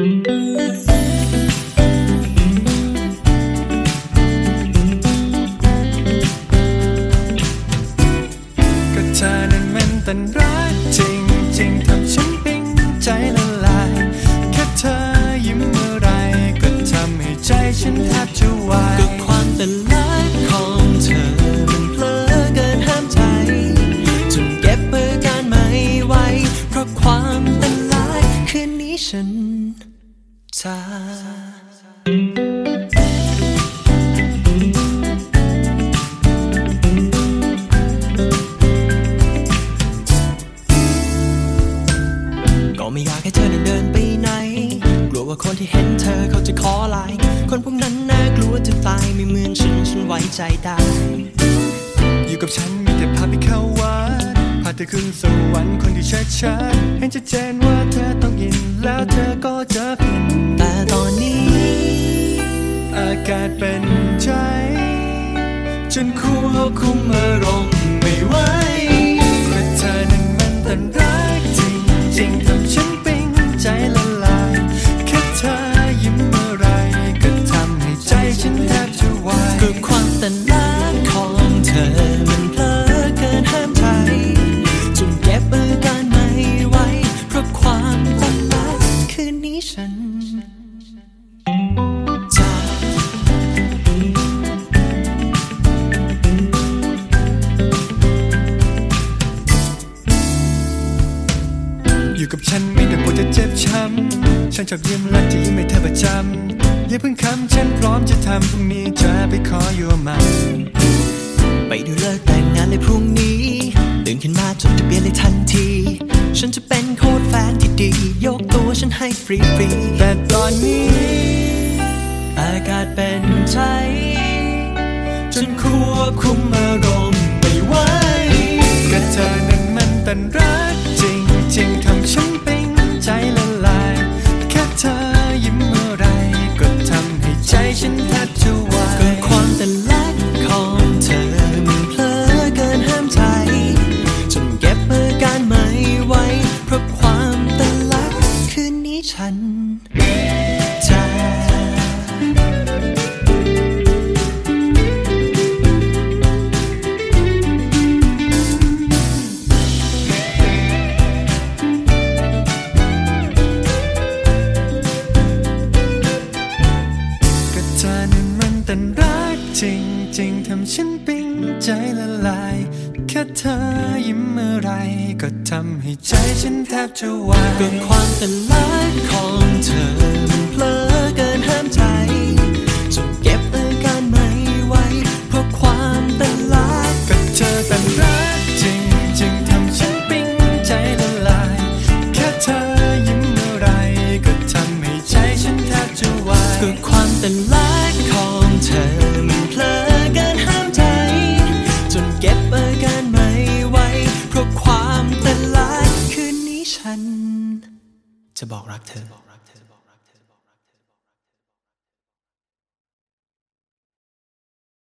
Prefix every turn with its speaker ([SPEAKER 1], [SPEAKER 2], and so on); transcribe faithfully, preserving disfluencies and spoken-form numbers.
[SPEAKER 1] เธอนั้นมันตันรักจริงจริงทำฉันปิ๊งใจละลายแค่เธอยิ้มเมื่อไรก็ทำให้ใจฉันแทบจะวาย
[SPEAKER 2] ก็ความตันรักของเธอมันเพลอเกินห้ามใจจนเก็บอาการไม่ไหวเพราะความตันรักคืนนี้ฉันจะก็ไม่อยากให้เธอเดินไปไหนกลัวว่าคนที่เห็นเธอเขาจะขอไลน์คนพวกนั้นน่ากลัวจะตายไม่เหมือนฉันฉันไว้ใจได้
[SPEAKER 1] อยู่กับฉันมีแต่ภาพที่เข้าวัดพาเธอขึ้นสวรรค์คนที่ชัดชัดเห็นชัดเจนว่าเธอต้องยินแล้วเธอก็จะผิด
[SPEAKER 2] แต่ตอนนี้
[SPEAKER 1] อากาศเป็นใจจนควบคุมอารมณ์ไม่ไหวแต่เธอนั้นมันตันรักจริงจริงทำฉันปิ๊งใจละลายแค่เธอยิ้มเมื่อไรก็ทำให้ใจฉันแทบจะวาย
[SPEAKER 2] ก็ความตันรักของเธอมันเพลอเกินห้ามใจจนเก็บอาการไม่ไหวเพราะความตันรักคืนนี้ฉัน
[SPEAKER 1] อยู่กับฉันไม่ได้ปวดจะเจ็บช้ำฉันชอบยิ้มและจะยิ้มให้เธอประจำอย่าเพิ่งคำฉันพร้อมจะทำพรุ่งนี้จะไปขออยู่มัน
[SPEAKER 2] ไปดูเลิกแต่งงานในพรุ่งนี้ตื่นขึ้นมาจดทะเบียนเลยทันทีฉันจะเป็นโค้ชแฟนที่ดียกตัวฉันให้ฟรีฟรี
[SPEAKER 1] แต่ตอนนี้
[SPEAKER 2] อากาศเป็นใจจนควบคุมอารมณ์ไม่ไหว
[SPEAKER 1] ก็เธอนั้นมันตันรักจริงจริงทำฉันปิ๊งใจละลายแค่เธอยิ้มเมื่อไรก็ทำให้ใจฉันแทบจะวาย
[SPEAKER 2] ก็ความตันรักของเธอมันเพลอเกินห้ามใจจนเก็บอาการไม่ไหวเพราะความตันรักคืนนี้ฉันจะ
[SPEAKER 1] ตันรักจริงจริงทำฉันปิ๊งใจละลายแค่เธอยิ้มเมื่อไรก็ทำให้ใจฉันแทบจะวาย
[SPEAKER 2] ก็ความตันรักของเธอมันเพลอเกินห้ามใจจนเก็บอาการไม่ไหวเพราะความตันรัก
[SPEAKER 1] ก็เธอตันรักจริงจริงทำฉันปิ๊งใจละลายแค่เธอยิ้มเมื่อไรก็ทำให้ใจฉันแทบจะวาย
[SPEAKER 2] ก็ความตันรักของเธอมันเพลอเกินห้ามใจจนเก็บอาการไม่ไหวเพราะความตันรักคืนนี้ฉันจะบอกรักเธอ